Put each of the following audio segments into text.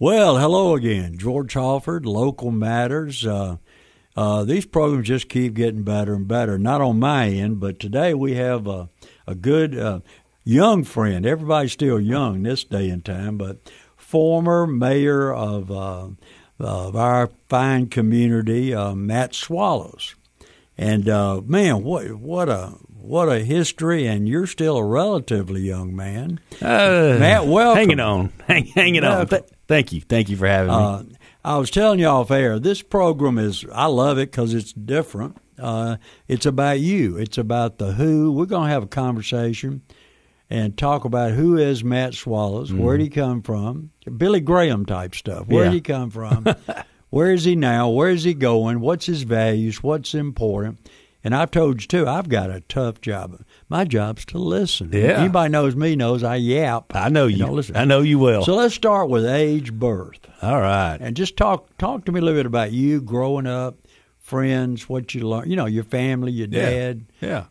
Well, hello again. George Halford, Local Matters. These programs just keep getting better and better, not on my end, but today we have a good young friend. Everybody's still young this day and time, but former mayor of our fine community, Matt Swallows. And, man, what a history, and you're still a relatively young man. Matt, welcome. Hanging on. Hanging on. Thank you. Thank you for having me. I was telling you off air, this program I love it because it's different. It's about you. It's about the who. We're going to have a conversation and talk about who is Matt Swallows, where did he come from, Billy Graham type stuff. Where did he come from? Where is he now? Where is he going? What's his values? What's important? And I've told you, too, I've got a tough job. My job's to listen. Yeah. Anybody knows me knows I yap. I know you. Listen. I know you will. So let's start with age, birth. All right. And just talk to me a little bit about you growing up, friends, what you learned, your family, your dad. Yeah.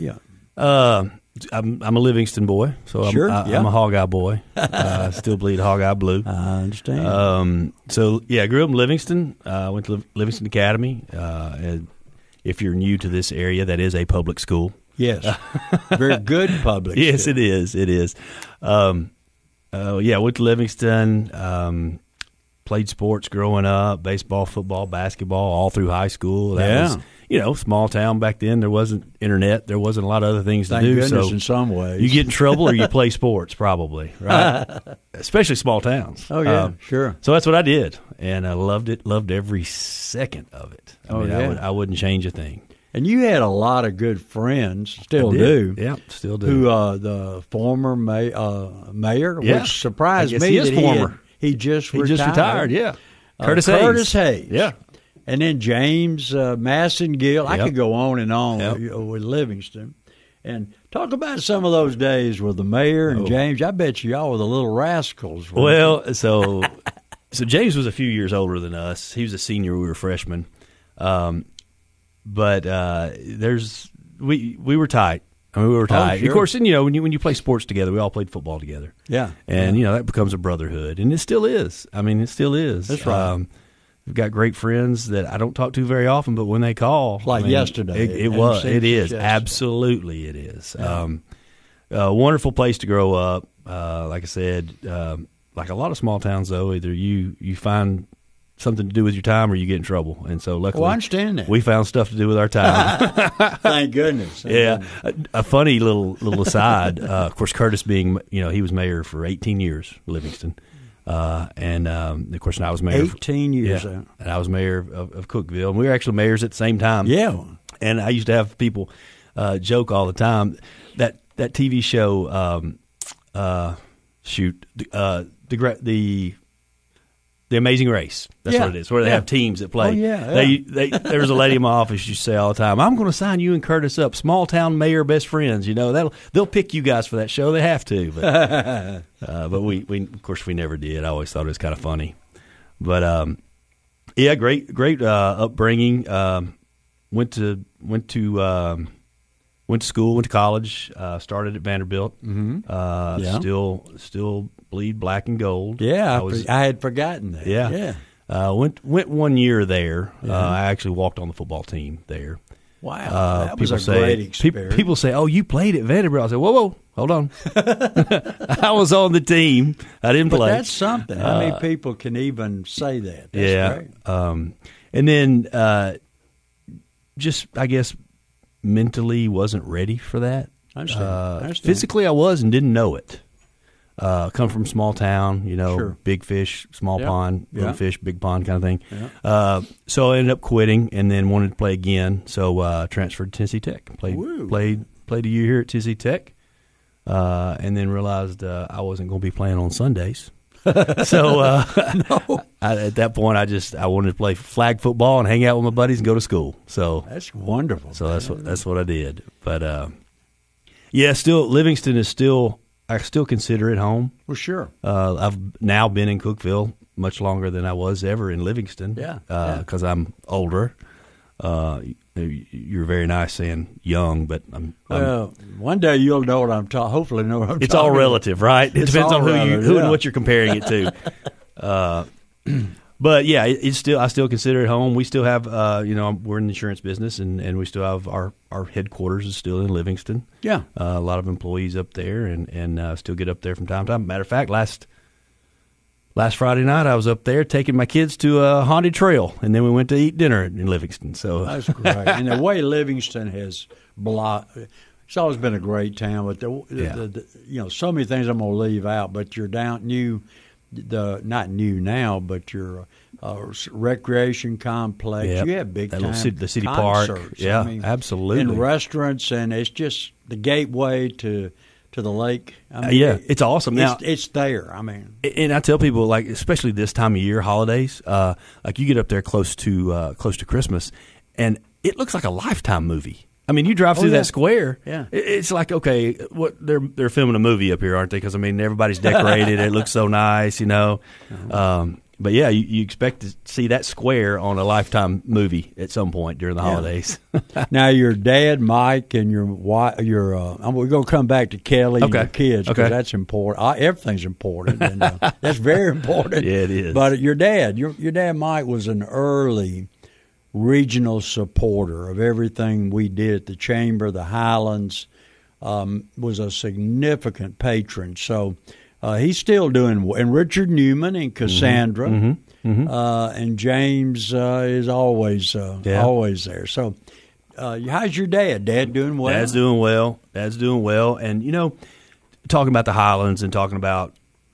I'm a Livingston boy, so I'm a Hog-Eye boy. I still bleed Hog-Eye blue. I understand. I grew up in Livingston. Went to Livingston Academy. And if you're new to this area, that is a public school. Yes. Very good public school. Yes, it is. It is. Went to Livingston. Played sports growing up, baseball, football, basketball, all through high school. That was, small town back then. There wasn't internet. There wasn't a lot of other things to do. Thank goodness so in some ways. You get in trouble or you play sports, probably, right? Especially small towns. Oh, yeah, sure. So that's what I did, and I loved it, loved every second of it. I wouldn't change a thing. And you had a lot of good friends, still do. Yeah, still do. Who, the former mayor, which surprised me he is that former. He just retired. He just retired, yeah. Curtis Hayes. Yeah. And then James Massengill. I Yep. could go on and on with Livingston. And talk about some of those days with the mayor and James. I bet y'all were the little rascals. Well, so James was a few years older than us. He was a senior. We were freshmen. But we were tight. We were tight. Sure. Of course, and when you play sports together, we all played football together. Yeah. And that becomes a brotherhood, and it still is. It still is. That's right. We've got great friends that I don't talk to very often, but when they call, like yesterday, it is absolutely it is. Yeah. A wonderful place to grow up. Like I said, like a lot of small towns, though, either you find something to do with your time or you get in trouble. And so luckily I understand that. We found stuff to do with our time. Thank goodness. A funny little aside, of course, Curtis being, he was mayor for 18 years, Livingston. And of course, I was mayor 18 years. And I was mayor of Cookeville. And we were actually mayors at the same time. Yeah. And I used to have people joke all the time that TV show, The Amazing Race. That's what it is, where they have teams that play. Oh, yeah. There was a lady in my office used to say all the time, I'm going to sign you and Curtis up, small town mayor best friends. They'll pick you guys for that show. They have to. But we of course we never did. I always thought it was kind of funny. But great upbringing. Went to school, went to college, started at Vanderbilt. Mm-hmm. Still bleed black and gold. Yeah, I had forgotten that. Yeah. Went 1 year there. I actually walked on the football team there. Wow, that was a great experience. People say, "Oh, you played at Vanderbilt." I said, "Whoa, hold on." I was on the team. I didn't play. But that's something. How many people can even say that? That's great. And then just, I guess, mentally wasn't ready for that. I understand. Physically, I was and didn't know it. Come from small town, Sure. Big fish, small pond, little fish, big pond kind of thing. Yeah. So I ended up quitting and then wanted to play again. So transferred to Tennessee Tech. Played a year here at Tennessee Tech, and then realized I wasn't going to be playing on Sundays. So at that point, I wanted to play flag football and hang out with my buddies and go to school. So that's wonderful. So that's what I did. But still Livingston is still. I still consider it home. Well, sure. I've now been in Cookeville much longer than I was ever in Livingston. Because I'm older. You're very nice saying young, but one day you'll know what I'm talking. Hopefully, know what I'm talking. It's all relative, right? It depends on who and what you're comparing it to. But yeah, it's still, I still consider it home. We still have, we're in the insurance business, and we still have our headquarters is still in Livingston. Yeah, a lot of employees up there, and still get up there from time to time. Matter of fact, last Friday night I was up there taking my kids to a haunted trail, and then we went to eat dinner in Livingston. So that's great. And the way Livingston has it's always been a great town. But so many things I'm going to leave out. But you're not new now, but your recreation complex. Yep. You have big time the city concerts. park. Yeah, absolutely. In restaurants, and it's just the gateway to the lake. It's awesome. Now it's there. And I tell people, like, especially this time of year, holidays, like you get up there close to Christmas, and it looks like a Lifetime movie. I mean, you drive through that square. Yeah, it's like, okay, what they're filming a movie up here, aren't they? Because everybody's decorated. It looks so nice, But yeah, you expect to see that square on a Lifetime movie at some point during the holidays. Now, your dad, Mike, and your wife, we're going to come back to Kelly and your kids because that's important. Everything's important, and that's very important. Yeah, it is. But your dad, Mike, was an early regional supporter of everything we did at the Chamber, the Highlands, was a significant patron. So he's still doing, and Richard Newman and Cassandra, and James is always there. So how's your dad? Dad doing well? Dad's doing well. And, talking about the Highlands and talking about,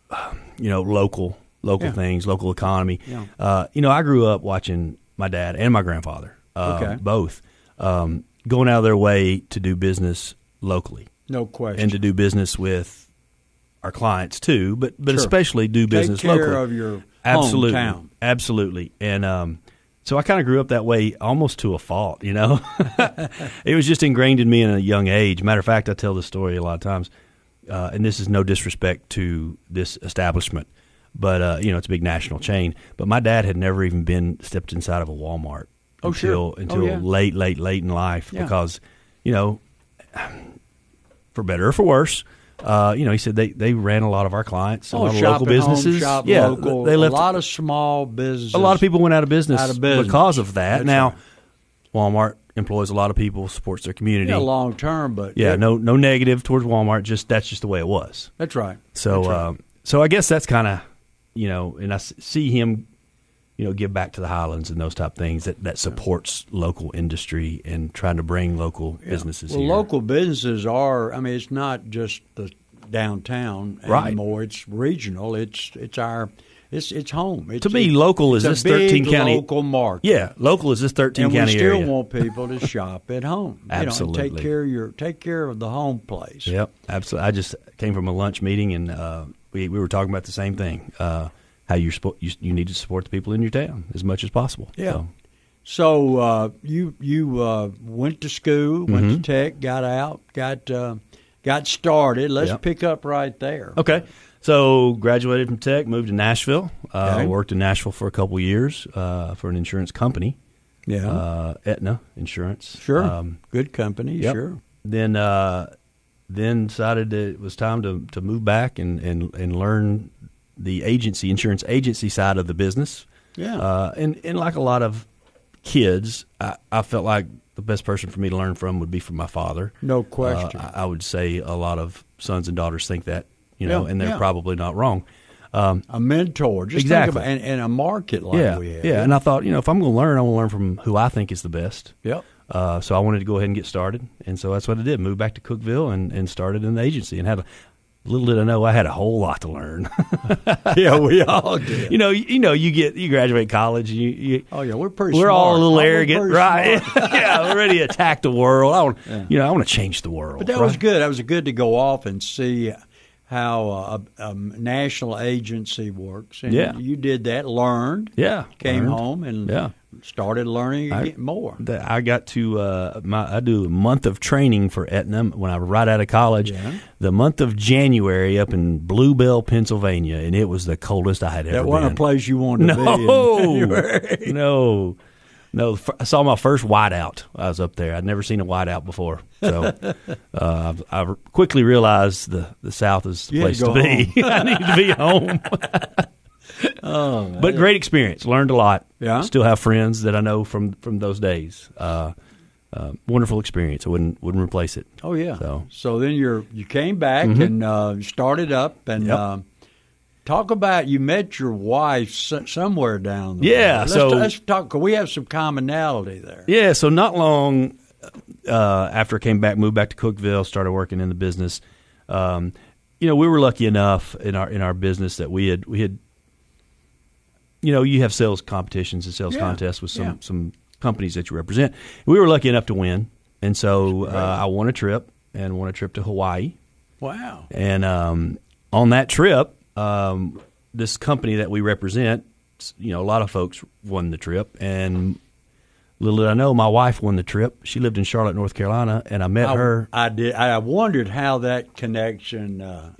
local things, local economy. Yeah. I grew up watching my dad and my grandfather, both, going out of their way to do business locally. No question. And to do business with our clients too, but especially do business locally. Take care of your hometown. Absolutely. And so I kind of grew up that way almost to a fault, It was just ingrained in me in a young age. Matter of fact, I tell this story a lot of times, and this is no disrespect to this establishment, but it's a big national chain. But my dad had never even stepped inside of a Walmart until late in life because, for better or for worse, he said they ran a lot of our clients, a lot of local businesses. Local. They left a lot of small businesses. A lot of people went out of business because of that. That's now, right. Walmart employs a lot of people, supports their community. Yeah, long term, but no negative towards Walmart. That's just the way it was. That's right. So, so I guess that's kind of. And I see him, give back to the Highlands and those type of things that supports local industry and trying to bring local businesses here. Local businesses are, it's not just the downtown anymore. It's regional. It's home. To me, local is this 13 county local market. Yeah, local is this 13 county area. And we still want people to shop at home. Absolutely. Take care of the home place. Yep, absolutely. I just came from a lunch meeting and we were talking about the same thing. How you need to support the people in your town as much as possible. Yeah. So you went to school, went to Tech, got out, got started. Let's pick up right there. Okay. So graduated from Tech, moved to Nashville. Worked in Nashville for a couple of years for an insurance company. Yeah. Aetna Insurance. Sure. Good company. Yep. Sure. Then decided that it was time to move back and learn the insurance agency side of the business. Yeah. And like a lot of kids, I felt like the best person for me to learn from would be from my father. No question. I would say a lot of sons and daughters think that, and they're probably not wrong. A mentor. Just exactly. Think about, and a market like we have. Yeah, and I thought, if I'm going to learn, I want to learn from who I think is the best. Yep. So I wanted to go ahead and get started, and so that's what I did. Moved back to Cookeville and started in the agency, and had little did I know I had a whole lot to learn. Yeah, we all did. You graduate college. We're pretty. We're smart. all a little arrogant, right? Smart. Yeah, we're ready to attack the world. I want to change the world. But that was good. That was good to go off and see how a national agency works. And you did that, learned. Yeah, came home and started learning again more. I got to I do a month of training for Aetna when I was right out of college. Yeah. The month of January up in Bluebell, Pennsylvania, and it was the coldest I had ever been. That wasn't a place you wanted to be in January. No. I saw my first whiteout. I was up there. I'd never seen a whiteout before. So I quickly realized the South is the place to be. I need to be home. But great experience. Learned a lot. Yeah. Still have friends that I know from those days. Wonderful experience. I wouldn't replace it. Oh yeah. So then you came back and started up and talk about you met your wife somewhere down the road. Let's talk. 'Cause we have some commonality there. Yeah. So not long after I came back, moved back to Cookeville, started working in the business. We were lucky enough in our business that we had. You have sales competitions and sales contests with some companies that you represent. We were lucky enough to win, and so I won a trip to Hawaii. Wow! And on that trip, this company that we represent, a lot of folks won the trip, and little did I know, my wife won the trip. She lived in Charlotte, North Carolina, and I met her. I did. I wondered how that connection.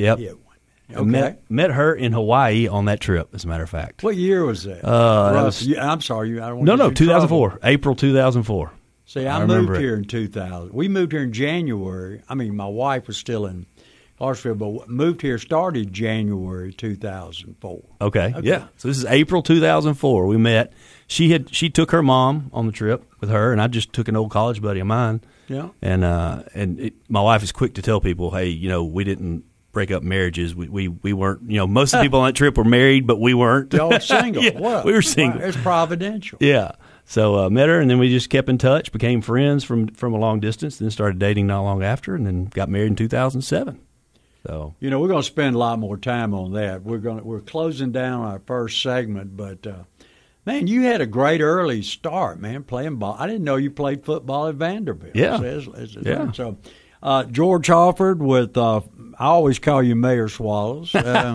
Okay. Met her in Hawaii on that trip, as a matter of fact. What year was that? I'm sorry. I don't want No, 2004. April 2004. See, I moved here in 2000. We moved here in January. I mean, my wife was still in Clarksville, but moved here, started January 2004. Okay. Yeah. So this is April 2004. We met. She took her mom on the trip with her, and I just took an old college buddy of mine. Yeah. And my wife is quick to tell people, hey, we didn't break up marriages. We weren't, most of the people on that trip were married, but we weren't. Y'all single. We were single. It's providential. Yeah. So met her, and then we just kept in touch, became friends from a long distance, then started dating not long after, and then got married in 2007. So we're going to spend a lot more time on that. We're closing down our first segment, but man, you had a great early start, man, playing ball. I didn't know you played football at Vanderbilt. Yeah. So George Halford with I always call you Mayor Swallows.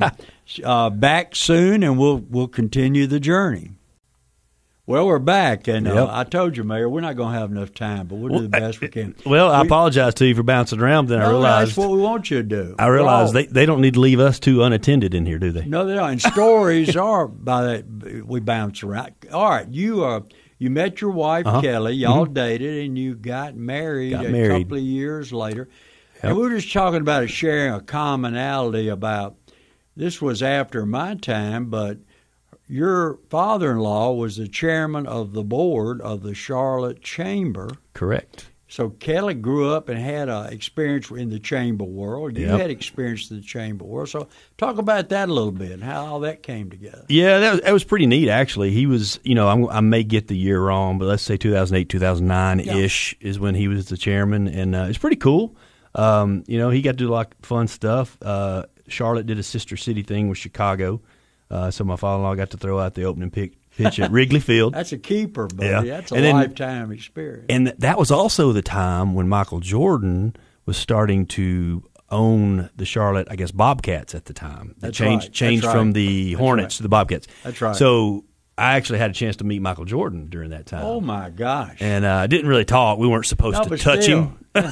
Back soon, and we'll continue the journey. Well, we're back, and I told you, Mayor, we're not going to have enough time, but we'll do the best we can. Well, I apologize to you for bouncing around. Then I realized that's what we want you to do. I realized they don't need to leave us two unattended in here, do they? No, they don't. And stories are by that we bounce around. All right, you met your wife Kelly. Y'all dated, and you got married a couple of years later. Yep. And we were just talking about sharing a commonality about. This was after my time, but. Your father-in-law was the chairman of the board of the Charlotte Chamber. Correct. So Kelly grew up and had experience in the chamber world. You had experience in the chamber world. So talk about that a little bit and how all that came together. Yeah, that was pretty neat, actually. He was, I may get the year wrong, but let's say 2008, 2009-ish is when he was the chairman, and it's pretty cool. He got to do a lot of fun stuff. Charlotte did a sister city thing with Chicago. So my father-in-law got to throw out the opening pitch at Wrigley Field. That's a keeper, buddy. Yeah. That's a lifetime experience. And that was also the time when Michael Jordan was starting to own the Charlotte, I guess, Bobcats at the time. It changed from the Hornets to the Bobcats. That's right. So I actually had a chance to meet Michael Jordan during that time. Oh, my gosh. And I didn't really talk. We weren't supposed to touch him. Yeah.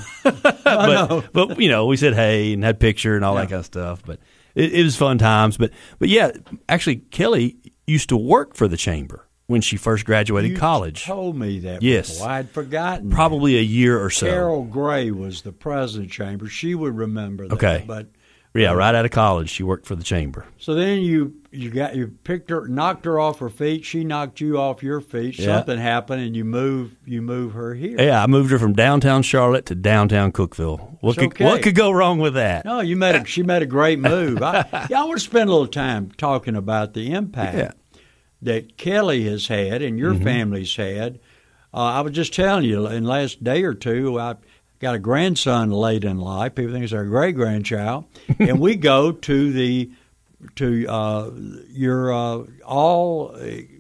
but we said hey and had a picture and all that kind of stuff. But it was fun times. But yeah, actually, Kelly used to work for the chamber when she first graduated college. You told me that yes. before. I had forgotten. Probably a year or so. Carol Gray was the president of the chamber. She would remember that. Okay. But yeah, right out of college, she worked for the chamber. So then you picked her, knocked her off her feet. She knocked you off your feet. Yeah. Something happened, and you move her here. Yeah, I moved her from downtown Charlotte to downtown Cookeville. What could go wrong with that? No, she made a great move. I want to spend a little time talking about the impact that Kelly has had and your family's had. I was just telling you, in the last day or two, I got a grandson late in life. People think it's our great-grandchild. And we go to your all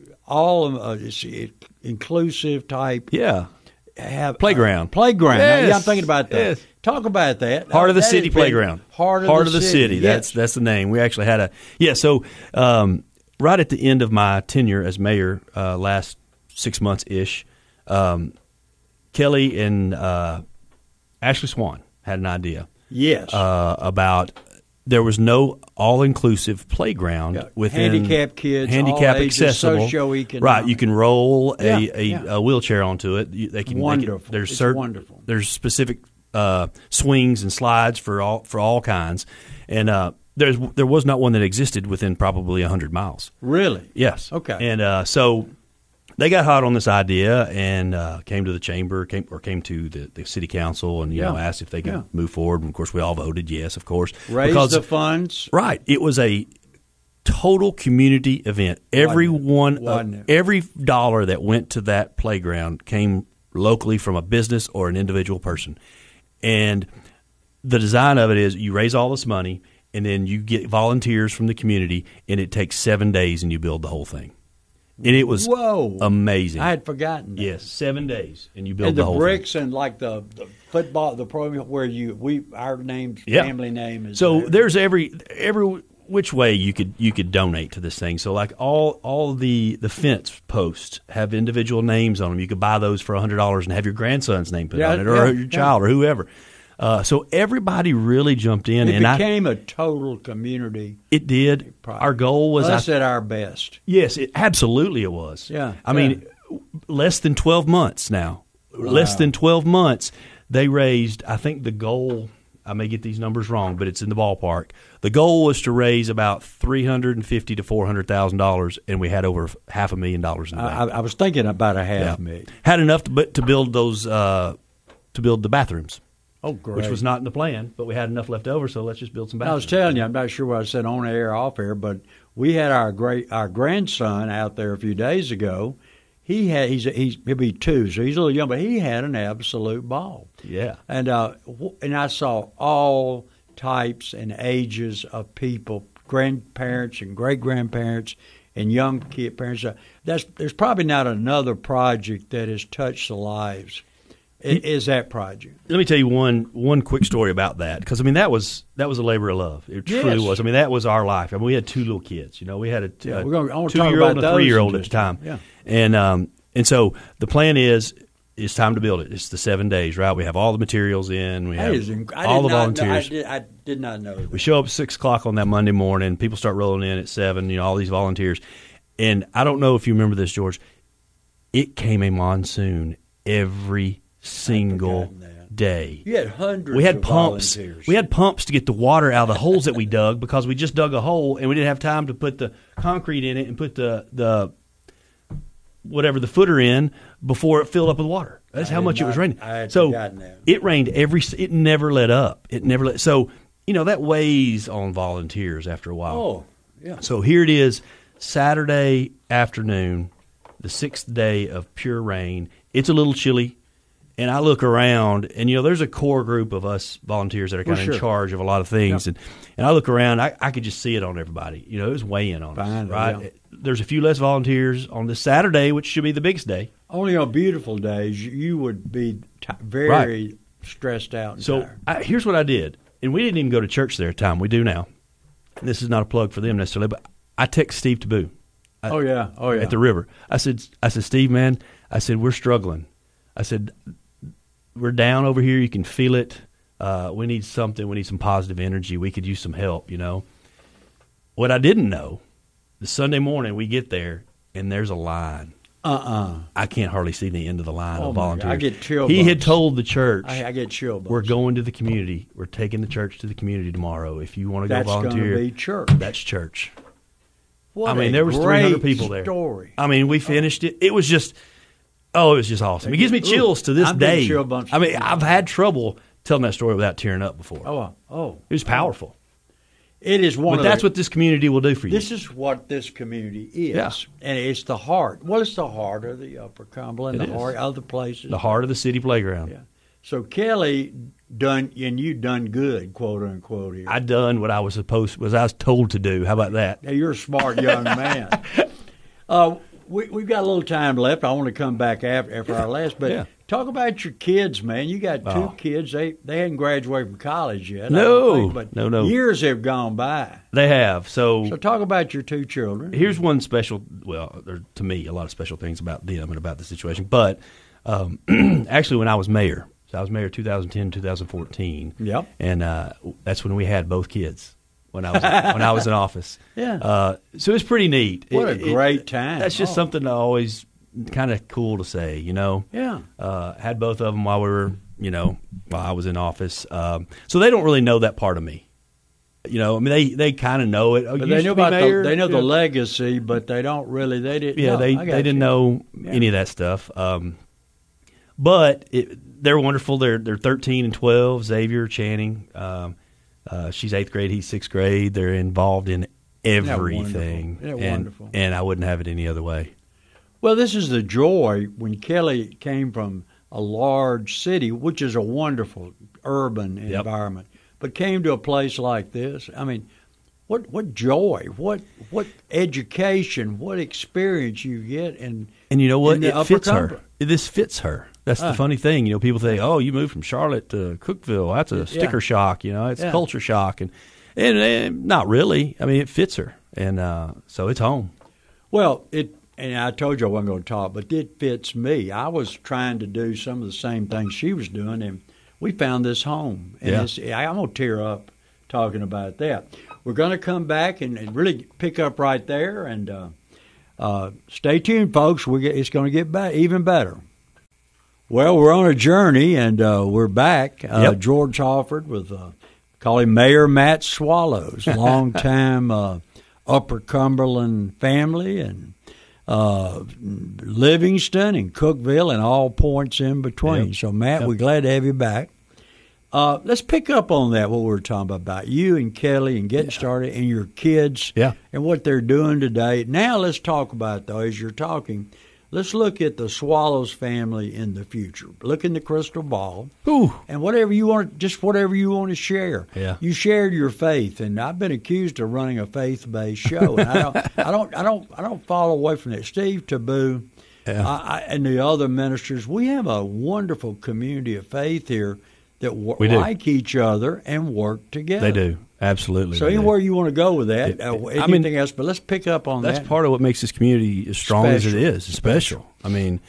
inclusive type playground. Playground. Yes. Yeah, I'm thinking about that. Yes. Talk about that. Heart of the City Playground. Heart of the City. Yes. That's the name. We actually had So right at the end of my tenure as mayor, last 6 months ish, Kelly and Ashley Swan had an idea. Yes. About there was no all-inclusive playground within handicapped kids, handicap all ages, accessible. Socioeconomic. Right, you can roll a wheelchair onto it. They can wonderful. There's wonderful. There's specific swings and slides for all kinds, and There was not one that existed within probably 100 miles. Really? Yes. Okay. And so they got hot on this idea and came to the chamber, came to the city council, and asked if they could move forward. And of course, we all voted yes, of course. Raise the funds. Right. It was a total community event. Every dollar that went to that playground came locally from a business or an individual person. And the design of it is you raise all this money, and then you get volunteers from the community, and it takes 7 days, and you build the whole thing. And it was amazing. I had forgotten that. Yes, 7 days, and you build the whole thing. And the bricks and like the football, the program where our names, family name is. So there. There's every which way you could donate to this thing. So like all the fence posts have individual names on them. You could buy those for $100 and have your grandson's name put on it, or your child, or whoever. So everybody really jumped in. It became a total community. It did. Project. Our goal was... That's at our best. Yes, absolutely it was. Yeah. I mean, less than 12 months now. Wow. Less than 12 months, they raised, I think the goal, I may get these numbers wrong, but it's in the ballpark. The goal was to raise about $350,000 to $400,000, and we had over $500,000 in the bank. I was thinking about a $500,000. Had enough to build those, to build the bathrooms. Oh, great. Which was not in the plan, but we had enough left over, so let's just build some bathrooms. I was telling you, I'm not sure what I said on air, off air, but we had our grandson out there a few days ago. He'll be 2, so he's a little young, but he had an absolute ball. Yeah. And I saw all types and ages of people, grandparents and great-grandparents and young kid parents. There's probably not another project that has touched the lives. Is that project? Let me tell you one quick story about that, because I mean that was a labor of love. It truly was. I mean that was our life. I mean we had 2 little kids. We had a 2-year-old and a 3-year-old at the time. Yeah. And so the plan is it's time to build it. It's the 7 days, right? We have all the materials in. We have all the volunteers. I did not know that. We show up at 6 o'clock on that Monday morning. People start rolling in at 7. All these volunteers, and I don't know if you remember this, George. It came a monsoon every single day. You had hundreds. We had of pumps. Volunteers. We had pumps to get the water out of the holes that we dug, because we just dug a hole and we didn't have time to put the concrete in it and put the whatever the footer in before it filled up with water. That's how much it was raining. I had forgotten that. It rained it never let up. It never let. So that weighs on volunteers after a while. Oh, yeah. So here it is, Saturday afternoon, the 6th day of pure rain. It's a little chilly. And I look around, and there's a core group of us volunteers that are kind of in charge of a lot of things. Yep. And I look around, I could just see it on everybody. It was weighing on us, right? Yeah. There's a few less volunteers on this Saturday, which should be the biggest day. Only on beautiful days, you would be very stressed out and tired. Here's what I did, and we didn't even go to church there at the time. We do now. This is not a plug for them necessarily, but I text Steve Taboo. Oh yeah, at the river. I said, Steve, man, I said we're struggling. I said, we're down over here. You can feel it. We need something. We need some positive energy. We could use some help, What I didn't know, the Sunday morning we get there, and there's a line. I can't hardly see the end of the line of volunteers. I get chill He bumps. had told the church. I get chill bumps. We're going to the community. We're taking the church to the community tomorrow. If you want to go volunteer. That's going to be church. That's church. There was 300 people there. Story. We finished it. It was just... Oh, it was just awesome. It gives me chills to this day. Chill bumps. I've had trouble telling that story without tearing up before. Oh. It was powerful. It is one. But that's what this community will do for you. This is what this community is. Yeah. And it's the heart. Well, it's the heart of the Upper Cumberland, the heart of other places. The heart of the city playground. Yeah. So Kelly and you done good, quote unquote here. I done what I was told to do. How about that? Now, you're a smart young man. We've got a little time left. I want to come back after our last, but talk about your kids, man. You got 2 kids. They hadn't graduated from college yet. No, no. Years have gone by. They have. So talk about your 2 children. Here's one special. Well, there's to me a lot of special things about them and about the situation. But actually, when I was mayor, I was mayor 2010, 2014. Yep. And that's when we had both kids. When I was in office. Yeah. So it's pretty neat. What a great time. That's just something always kind of cool to say, Yeah. Had both of them while we were, while I was in office. So they don't really know that part of me. You know, I mean, they kind of know it. Oh, but you they know used to be about mayor? the legacy, but they don't really. They didn't. Yeah, know. they didn't know any of that stuff. But they're wonderful. They're 13 and 12. Xavier Channing, she's 8th grade. He's 6th grade. They're involved in everything. Isn't that wonderful? And I wouldn't have it any other way. Well, this is the joy when Kelly came from a large city, which is a wonderful urban environment, but came to a place like this. I mean, what joy, what education, what experience you get, and you know what, in the it fits Cumberland. her. This fits her. That's the funny thing. You know, people think, "Oh, you moved from Charlotte to Cookeville. That's a sticker shock." You know, it's culture shock, and not really. I mean, it fits her, and so it's home. Well, and I told you I wasn't going to talk, but it fits me. I was trying to do some of the same things she was doing, and we found this home. And I'm going to tear up talking about that. We're going to come back and really pick up right there, and stay tuned, folks. It's going to get even better. Well, we're on a journey, and we're back. George Halford with, call him Mayor Matt Swallows, longtime Upper Cumberland family, and Livingston and Cookeville and all points in between. So, Matt, we're glad to have you back. Let's pick up on that, what we were talking about you and Kelly and getting started and your kids and what they're doing today. Now let's talk about, though, as you're talking, let's look at the Swallows family in the future. Look in the crystal ball. Ooh. And whatever you want to share. Yeah. You shared your faith, and I've been accused of running a faith-based show, and I don't fall away from that. Steve Taboo and the other ministers, we have a wonderful community of faith here that like each other and work together. They do. Absolutely. So anywhere you want to go with that, anything else, but let's pick up on that. That's part of what makes this community as strong as it is. It's special. I mean,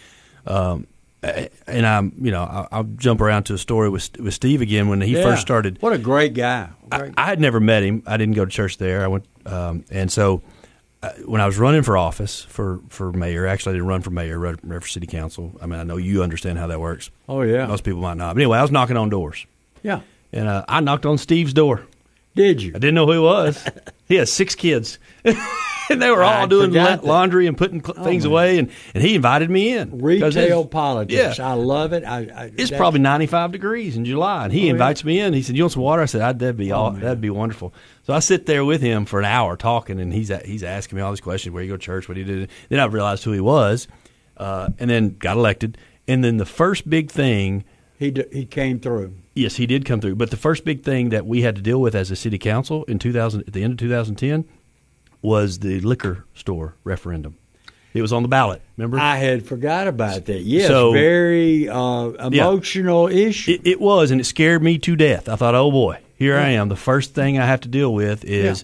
and I'll jump around to a story with Steve again when he first started. What a great guy. I had never met him. I didn't go to church there. I went, and so when I was running for office for mayor, actually I didn't run for mayor, I ran for city council. I mean, I know you understand how that works. Oh, yeah. Most people might not. But anyway, I was knocking on doors. Yeah. And I knocked on Steve's door. Did you? I didn't know who he was. He has 6 kids. And they were all doing laundry and putting things away, and he invited me in. Retail politics. Yeah. I love it. It's probably 95 degrees in July, and he invites me in. He said, "You want some water?" I said, "That'd be wonderful." So I sit there with him for an hour talking, and he's asking me all these questions: where you go to church, what he did. Then I realized who he was, and then got elected. And then the first big thing, he came through. Yes, he did come through. But the first big thing that we had to deal with as a city council at the end of 2010. Was the liquor store referendum. It was on the ballot, remember? I had forgot about that. Yes, so, very emotional issue. It was, and it scared me to death. I thought, oh, boy, here I am. The first thing I have to deal with is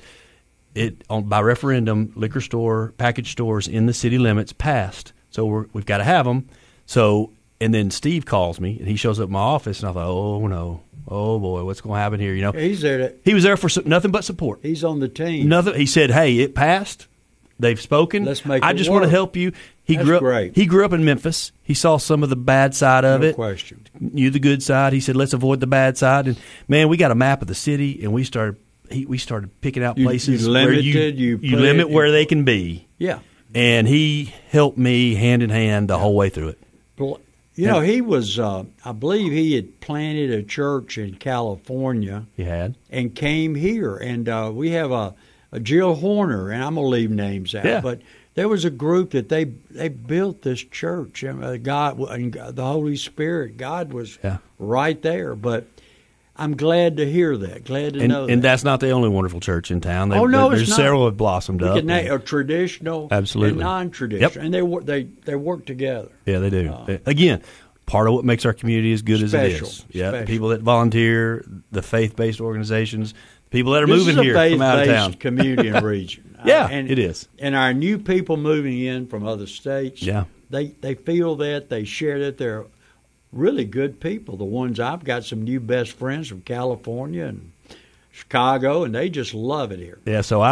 by referendum, liquor store, package stores in the city limits passed. So we've got to have them. So, and then Steve calls me, and he shows up at my office, and I thought, oh, no. Oh, boy, what's going to happen here? You know, he's there. He was there for nothing but support. He's on the team. Nothing. He said, "Hey, it passed. They've spoken. Let's make it I just work. want to help you." He That's grew up. Great. He grew up in Memphis. He saw some of the bad side of it. No question. Knew the good side. He said, "Let's avoid the bad side." And man, we got a map of the city, and we started picking out places where you limit where they can be. Yeah. And he helped me hand in hand the whole way through it. You know, he was, I believe he had planted a church in California. He had. And came here. And we have a Jill Horner, and I'm going to leave names out. Yeah. But there was a group that they built this church. And God, and the Holy Spirit, God was right there. But I'm glad to hear that, glad to know that. And that's not the only wonderful church in town. There's several have blossomed up. A traditional absolutely. And non-traditional. And they work together. Yeah, they do. Again, part of what makes our community as good as it is. Yeah, the people that volunteer, the faith-based organizations, people that are moving here from out of town. Community and region. It is. And our new people moving in from other states, they feel that, they share that, they're really good people. The ones I've got some new best friends from California and Chicago, and they just love it here. Yeah, so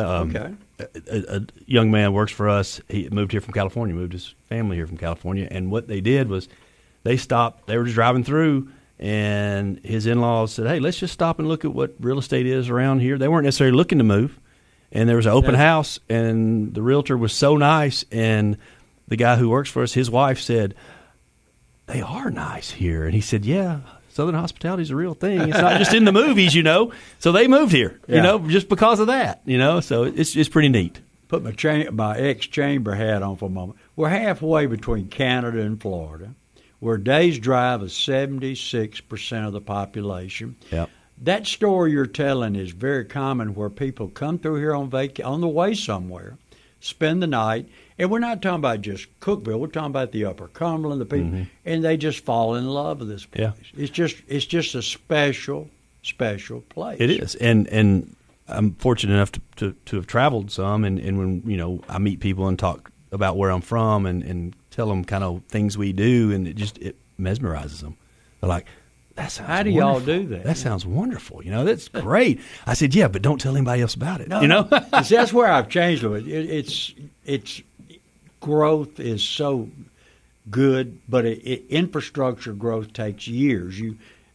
a young man works for us. He moved here from California, moved his family here from California, and what they did was they stopped. They were just driving through, and his in-laws said, "Hey, let's just stop and look at what real estate is around here." They weren't necessarily looking to move, and there was an open house, and the realtor was so nice, and the guy who works for us, his wife said, "They are nice here," and he said, "Yeah, Southern hospitality is a real thing. It's not just in the movies, you know." So they moved here, you know, just because of that, you know. So it's pretty neat. Put my ex-chamber hat on for a moment. We're halfway between Canada and Florida. We're a day's drive of 76% of the population. Yep. That story you're telling is very common, where people come through here on the way somewhere, spend the night, and we're not talking about just Cookeville. We're talking about the Upper Cumberland, the people, and they just fall in love with this place. Yeah. It's just a special place. It is, and I'm fortunate enough to have traveled some, and when, you know, I meet people and talk about where I'm from and tell them kind of things we do, and it mesmerizes them. They're like, "That sounds How do wonderful. y'all do that? That sounds wonderful. You know, that's great." I said, "Yeah, but don't tell anybody else about it." No, you know, See, that's where I've changed a little. It's growth is so good, but infrastructure growth takes years. You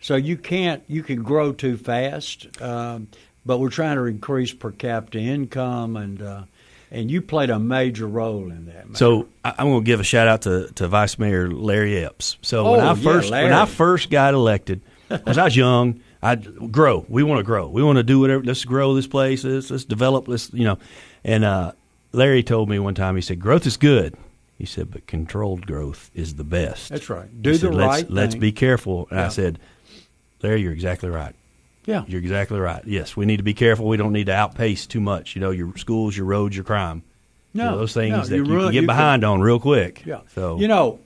can grow too fast, but we're trying to increase per capita income, and you played a major role in that. Man. So I'm going to give a shout out to Vice Mayor Larry Epps. So when I first got elected, because I was young, we want to grow. We want to do whatever. Let's grow this place. Let's develop this. You know, and Larry told me one time. He said, "Growth is good." He said, "But controlled growth is the best." That's right. Let's be careful. And I said, "Larry, you're exactly right. Yeah, you're exactly right. Yes, we need to be careful. We don't need to outpace too much. You know, your schools, your roads, your crime. Those things that you can get behind on real quick." Yeah. So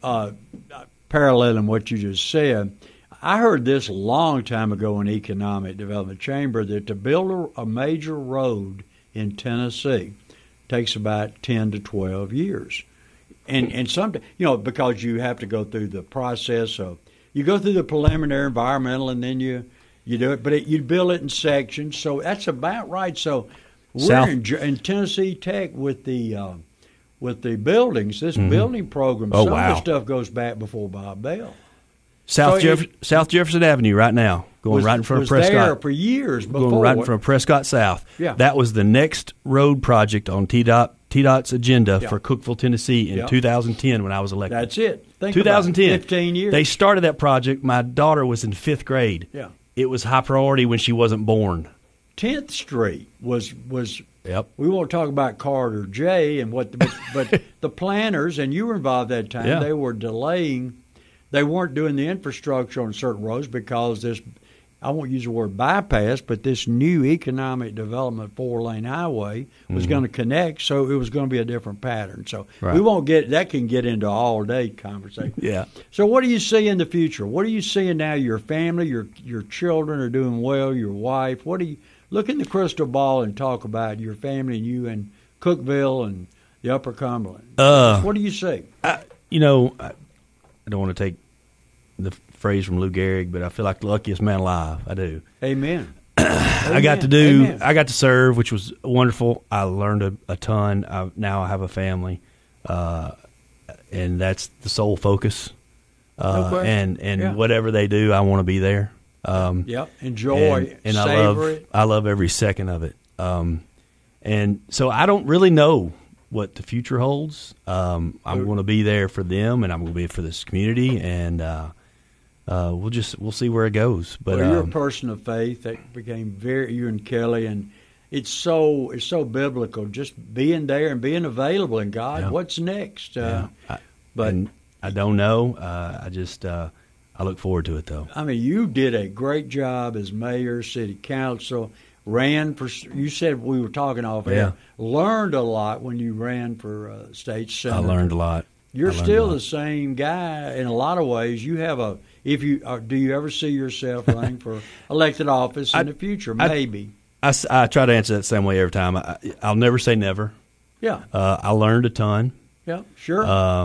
paralleling what you just said, I heard this a long time ago in Economic Development Chamber that to build a major road in Tennessee takes about 10 to 12 years, and sometimes, you know, because you have to go through the process of you go through the preliminary environmental, and then you do it, but you build it in sections. So that's about right. So we're in Tennessee Tech with the buildings. This building program. Some of the stuff goes back before Bob Bell. South Jefferson Avenue right now, going right in front of Prescott. Was there for years before. Going right in front of Prescott South. Yeah. That was the next road project on TDOT's agenda for Cookeville, Tennessee in 2010 when I was elected. That's it. Think 2010. About it, 15 years. They started that project. My daughter was in 5th grade. Yeah. It was high priority when she wasn't born. 10th Street was. Yep. We won't talk about Carter J. and but the planners, and you were involved that time. Yeah. They were delaying. They weren't doing the infrastructure on certain roads because this. I won't use the word bypass, but this new economic development 4-lane highway was going to connect, so it was going to be a different pattern. So we won't that can get into all day conversation. Yeah. So what do you see in the future? What are you seeing now? Your family, your children are doing well. Your wife. What do you look in the crystal ball and talk about your family and you and Cookeville and the Upper Cumberland? What do you see? I don't want to take the phrase from Lou Gehrig, but I feel like the luckiest man alive. I do. Amen. I got to serve, which was wonderful. I learned a ton. Now I have a family, and that's the sole focus. And whatever they do, I want to be there. Enjoy and savor it. I love every second of it. And so I don't really know what the future holds. I'm going to be there for them, and I'm going to be for this community, and we'll see where it goes. But you're a person of faith that became you and Kelly, and it's so biblical. Just being there and being available, and God, what's next? But I don't know. I look forward to it, though. I mean, you did a great job as mayor, city council. Ran for. You said we were talking off air. Learned a lot when you ran for state senator. I learned a lot. You're still the same guy in a lot of ways. You have a. Do you ever see yourself running for elected office in the future? Maybe. I try to answer that same way every time. I'll never say never. Yeah. I learned a ton. Yeah. Sure.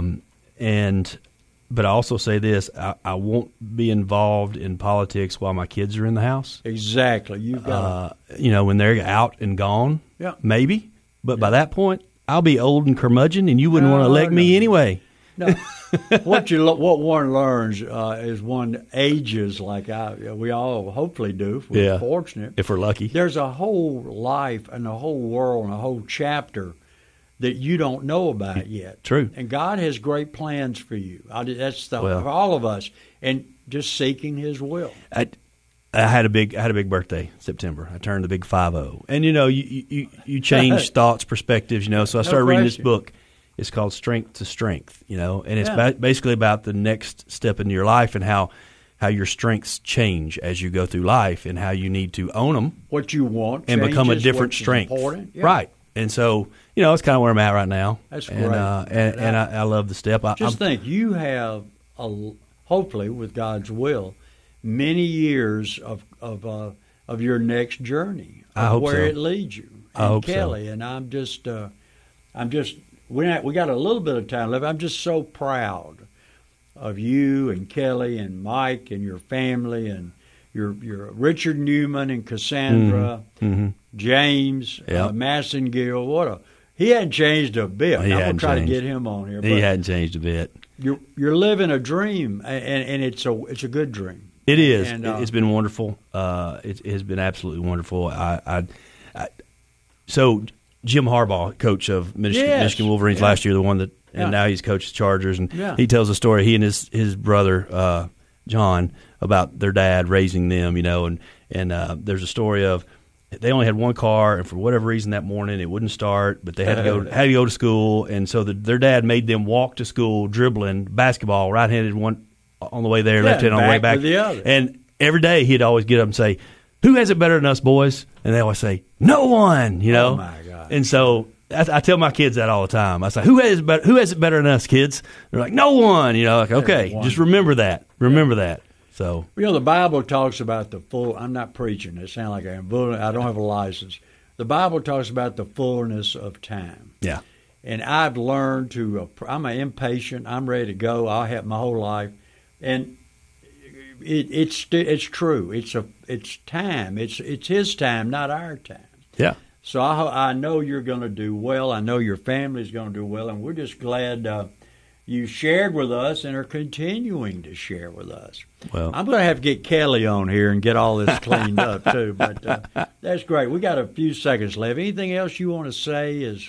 But I also say this: I won't be involved in politics while my kids are in the house. Exactly. You've got. When they're out and gone. Yeah. Maybe, but by that point, I'll be old and curmudgeon, and you wouldn't want to elect me anyway. No. what one learns is one ages like we all hopefully do if we're fortunate. If we're lucky. There's a whole life and a whole world and a whole chapter that you don't know about yet. True. And God has great plans for you. For all of us. And just seeking His will. I had a big birthday in September. I turned the big 50. And you change thoughts, perspectives, so I started reading this book. It's called Strength to Strength, and it's basically about the next step in your life and how your strengths change as you go through life and how you need to own them. What you want and become a different strength. Right. And so, it's kind of where I'm at right now. That's great. And I love the step. Think you have, hopefully with God's will, many years of your next journey, of where it leads you. I hope Kelly, so. And I'm just we got a little bit of time left. I'm just so proud of you and Kelly and Mike and your family and your Richard Newman and Cassandra, James, Massengill. He hadn't changed a bit. I'm going to try to get him on here. He hadn't changed a bit. You're living a dream, and it's a good dream. It is. And, it's been wonderful. It has been absolutely wonderful. So Jim Harbaugh, coach of Michigan Wolverines last year, the one that, and now he's coached the Chargers, and he tells a story. He and his brother John about their dad raising them, and there's a story of they only had one car, and for whatever reason that morning it wouldn't start, but they had to go to school, and so their dad made them walk to school dribbling basketball, right-handed one on the way there, left-handed on the way back, the other. And every day he'd always get up and say, "Who has it better than us, boys?" And they always say, "No one," Oh my God! And so I tell my kids that all the time. I say, "Who has it better than us, kids?" They're like, "No one." Okay, just remember that. Remember that. So the Bible talks about the full. I'm not preaching. It sounds like I don't have a license. The Bible talks about the fullness of time. Yeah. And I've learned to. I'm impatient. I'm ready to go. I'll have my whole life, and it's true. It's time. It's His time, not our time. Yeah. So I know you're going to do well. I know your family's going to do well, and we're just glad you shared with us and are continuing to share with us. Well, I'm going to have to get Kelly on here and get all this cleaned up too. But that's great. We got a few seconds left. Anything else you want to say as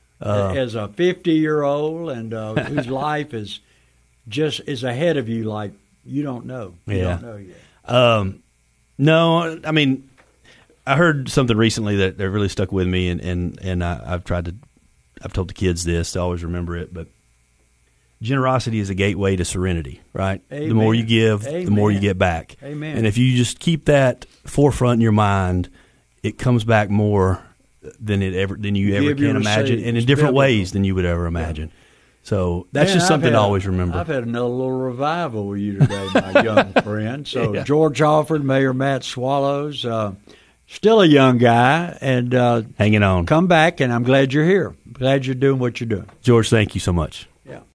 a 50-year-old and whose life is ahead of you like you don't know? You don't know yet. No, I mean, I heard something recently that really stuck with me, and I've told the kids this to always remember it, but generosity is a gateway to serenity, right? Amen. The more you give, the more you get back. Amen. And if you just keep that forefront in your mind, it comes back more than you ever can imagine, and in different ways than you would ever imagine. Yeah. So that's just something to always remember. I've had another little revival with you today, my young friend. So George Halford, Mayor Matt Swallows, still a young guy, and hanging on. Come back, and I'm glad you're here. Glad you're doing what you're doing. George, thank you so much.